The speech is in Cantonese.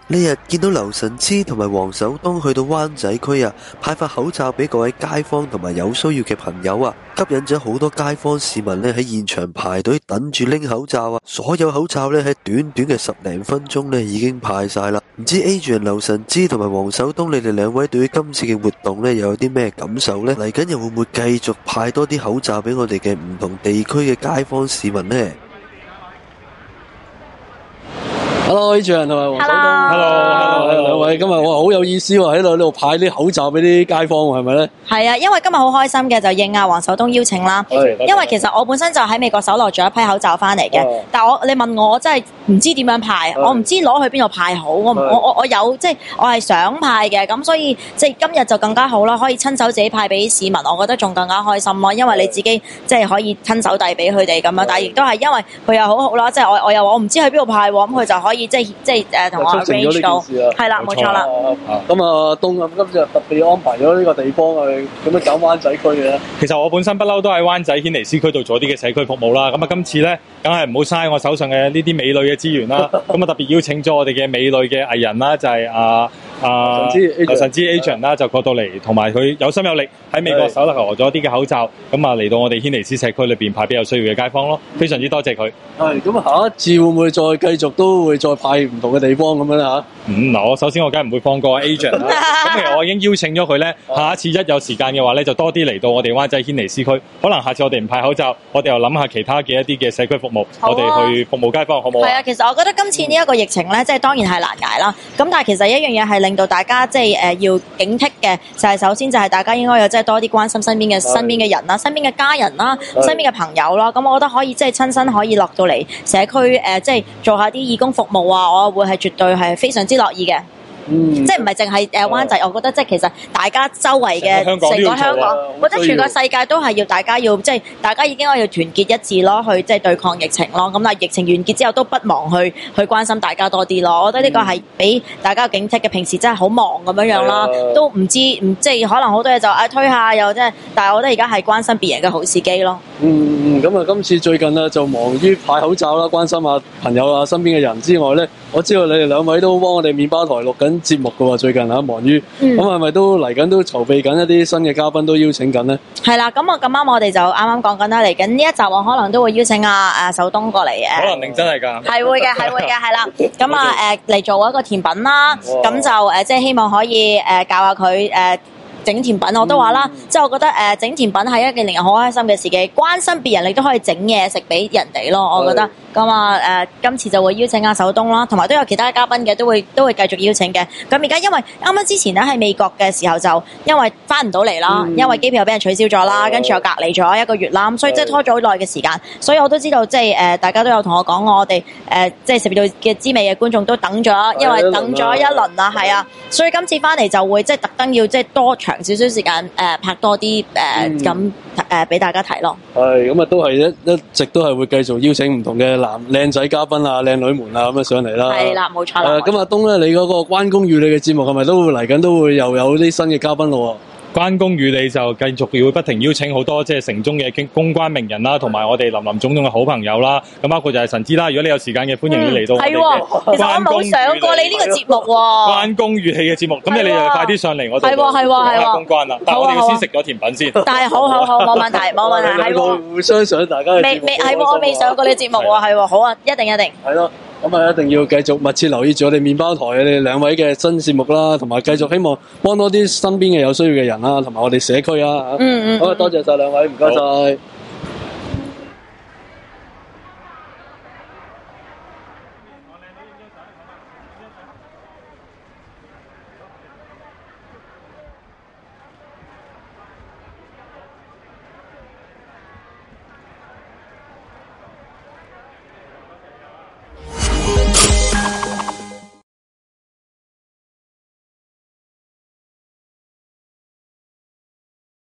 呢日見到劉晨芝同埋黃守東去到灣仔區啊，派發口罩俾各位街坊同埋有需要嘅朋友啊，吸引咗好多街坊市民呢喺現場排隊等住拎口罩啊！所有口罩呢喺短短嘅10零分鐘呢已經派晒啦。唔知 Adrian、劉晨芝同埋黃守東，你哋兩位對於今次嘅活動呢又有啲咩感受呢？嚟緊又會唔會繼續派多啲口罩俾我哋嘅唔同地區嘅街坊市民呢 ？Hello，Adrian 同埋黃守東。Hello，兩位，今日我好有意思喎，喺度派啲口罩俾啲街坊，係咪咧？ 係啊，因為今日好開心嘅，就應黃守東邀請啦。因為其實我本身就喺美國搜羅咗一批口罩翻嚟嘅，但係你問我真係唔知點樣派，我唔知攞去邊度派好。我有即係我係想派嘅，咁所以即係今日就更加好啦，可以親手自己派俾市民，我覺得仲更加開心咯。因為你自己即係可以親手遞俾佢哋咁樣，但係亦都係因為佢又好好啦，即係我唔知去邊度派，咁佢就可以即係同我 arrange 到，係啦，冇錯啦。 咁啊，東咁今次特別安排咗呢個地方去咁樣搞灣仔區嘅。 其實我本身不嬲都喺灣仔軒尼詩區度做啲嘅社區服務啦。咁啊，今次咧，梗係唔好嘥我手上嘅呢啲美女嘅資源啦。咁啊，特別邀請咗我哋嘅美女嘅藝人啦，就係劉晨芝 Adrian 啦，就過到嚟，同埋佢有心有力喺美國搜羅咗啲嘅口罩，咁啊嚟到我哋軒尼詩社區裏邊派俾有需要嘅街坊咯。非常之多謝佢。 係咁啊，下一次會唔會再繼續都會再派唔同嘅地方咁樣咧嚇？ 嗱，首先我梗係唔會放過 Adrian 啦。咁其實我已經邀請咗佢咧，下一次一有時間嘅話咧，就多啲嚟到我哋灣仔軒尼詩區。可能下次我哋唔派口罩，我哋又諗下其他嘅一啲嘅社區服務，我哋去服務街坊，好唔好？ 係啊，其實我覺得今次呢一個疫情咧，即係當然係難捱啦。咁但係其實一樣嘢係令到大家即係要警惕嘅，就係首先就係大家應該有即係多啲關心身邊嘅人啦、身邊嘅家人啦、身邊嘅朋友啦。咁我覺得可以即係親身可以落到嚟社區即係做下啲義工服務啊，我會係絕對係非常之樂意嘅。即係唔係淨係灣仔，我覺得即係其實大家周圍嘅成個香港，或者全個世界都係要大家要即係大家已經可以要團結一致咯，去即係對抗疫情咯。咁但係疫情完結之後都不忘去關心大家多啲咯。我覺得呢個係俾大家警惕嘅。平時真係好忙咁樣啦，都唔知即係可能好多嘢就推下又即係，但係我覺得而家係關心別人嘅好時機咯。 咁啊，今次最近啊就忙於派口罩啦，關心下朋友啊身邊嘅人之外咧，我知道你哋兩位都幫我哋麵包台錄緊節目噶喎，最近忙於咁係咪都嚟緊都籌備緊一啲新嘅嘉賓都邀請緊呢？係啦，咁咁啱我哋就啱啱講緊啦，嚟緊呢一集我可能都會邀請守東過嚟可能定真係㗎？ 係會嘅，係啦。咁嚟做一個甜品啦，咁就即係希望可以教下佢整甜品。我都話啦，即係我覺得整甜品係一件令人好開心嘅事嘅，關心別人你都可以整嘢食俾人哋咯，我覺得。咁今次就會邀請守東啦，同埋都有其他嘉賓嘅，都會繼續邀請嘅。咁而家因為啱啱之前咧喺美國嘅時候就因為翻唔到嚟啦，因為機票俾人取消咗啦，跟住又隔離咗1個月啦，咁所以即係拖咗好耐嘅時間。所以我都知道即係大家都有同我講，我哋即係12道嘅滋味嘅觀眾都等咗，因為等咗一輪啦，係啊。所以今次翻嚟就會即係特登要即係多長少少時間拍多啲咁俾大家睇咯。 係咁啊，都係一直都係會繼續邀請唔同嘅靚仔嘉賓啊、靚女們啊咁樣上嚟啦。 係啦，冇錯啦。 咁阿東咧，你嗰個關公與你嘅節目係咪都會嚟緊都會又有啲新嘅嘉賓咯？ 關公與你就繼續要不停邀請好多即係城中嘅公關名人啦，同埋我哋林林總總嘅好朋友啦。咁包括就係晨芝啦。如果你有時間嘅，歡迎你嚟到我哋嘅。 其實我冇上過你呢個節目喎。 關公與戲嘅節目，咁你就快啲上嚟我度。 係公關啦。但係我哋要先食咗甜品先。 但係好，冇問題。係互相上大家嘅節目。 我未上過你節目喎，係好啊，一定。 係咯。咁啊，一定要繼續密切留意住我哋麵包台你哋兩位嘅新節目啦，同埋繼續希望幫多啲身邊嘅有需要嘅人啦，同埋我哋社區啊。好啊，多謝晒兩位，唔該晒。